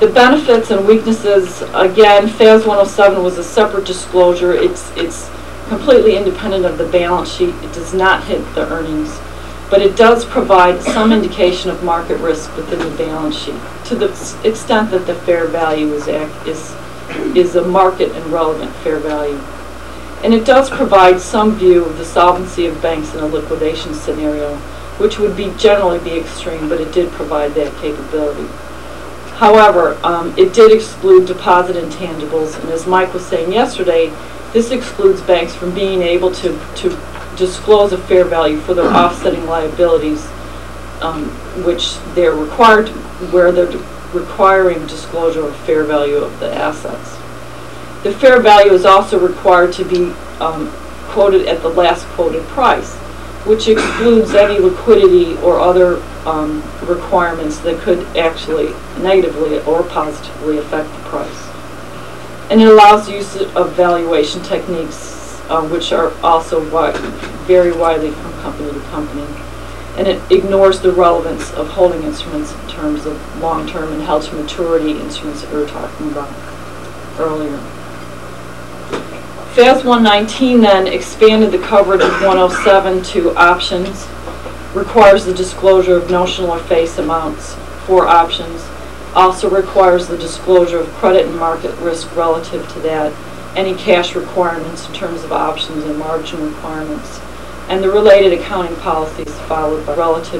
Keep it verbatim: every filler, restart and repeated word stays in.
The benefits and weaknesses, again, F A S one oh seven was a separate disclosure. It's, it's completely independent of the balance sheet. It does not hit the earnings, but it does provide some indication of market risk within the balance sheet to the extent that the fair value is, act, is, is a market and relevant fair value. And it does provide some view of the solvency of banks in a liquidation scenario, which would be generally be extreme, but it did provide that capability. However, um, it did exclude deposit intangibles, and as Mike was saying yesterday, this excludes banks from being able to, to disclose a fair value for their offsetting liabilities, um, which they're required, to, where they're requiring disclosure of fair value of the assets. The fair value is also required to be um, quoted at the last quoted price, which excludes any liquidity or other um, requirements that could actually negatively or positively affect the price. And it allows use of valuation techniques, uh, which are also wi very widely from company to company. And it ignores the relevance of holding instruments in terms of long-term and held-to-maturity instruments that we were talking about earlier. F A S one nineteen then expanded the coverage of one oh seven to options, requires the disclosure of notional or face amounts for options, also requires the disclosure of credit and market risk relative to that, any cash requirements in terms of options and margin requirements, and the related accounting policies followed by relative